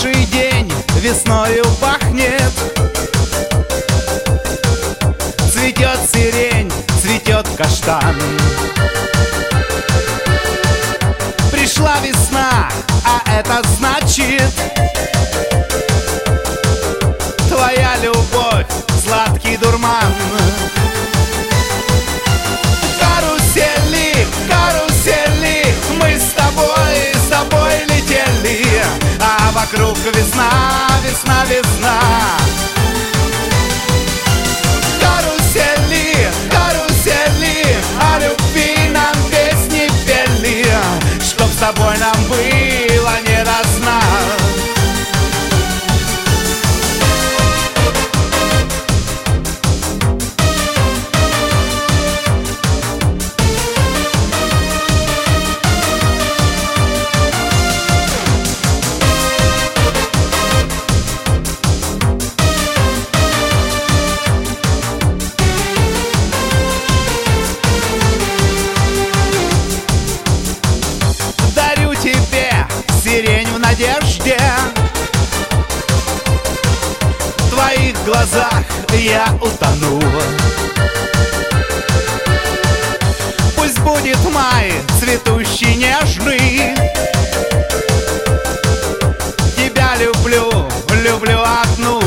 Каждый день весною пахнет. Цветет сирень, цветет каштан. Пришла весна, а это значит твоя любовь, сладкий дурман. Карусели, карусели, мы с тобой летели, а вокруг весна, весна, весна. Карусели, карусели, о любви нам песни пели, чтоб с тобой нам было не до сна. Сирень в надежде, в твоих глазах я утону. Пусть будет май цветущий, нежный. Тебя люблю, люблю одну.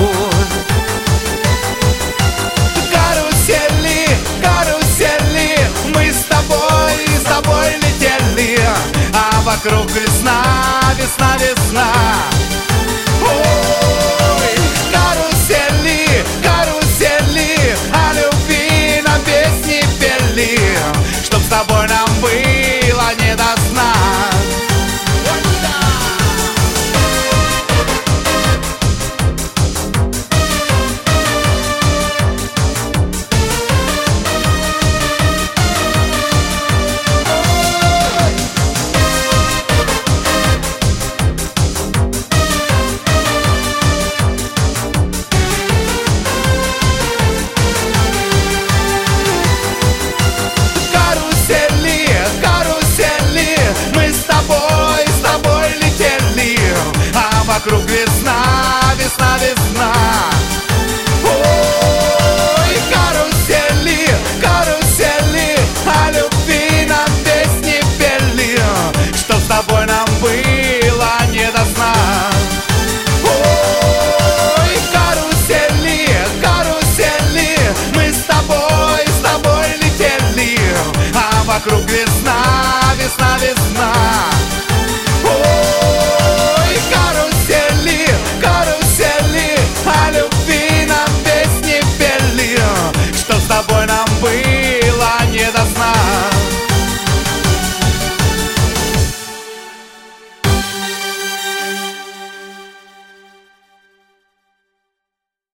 Карусели, карусели, мы с тобой летели, а вокруг весна, весна, весна. Ой, карусели, карусели, о любви нам песни пели, чтоб с тобой нам было не до сна. Вокруг весна, весна, весна. Ой, карусели, карусели, о любви нам песни пели, что с тобой нам было не до сна. Ой, карусели, карусели, мы с тобой летели, а вокруг весна.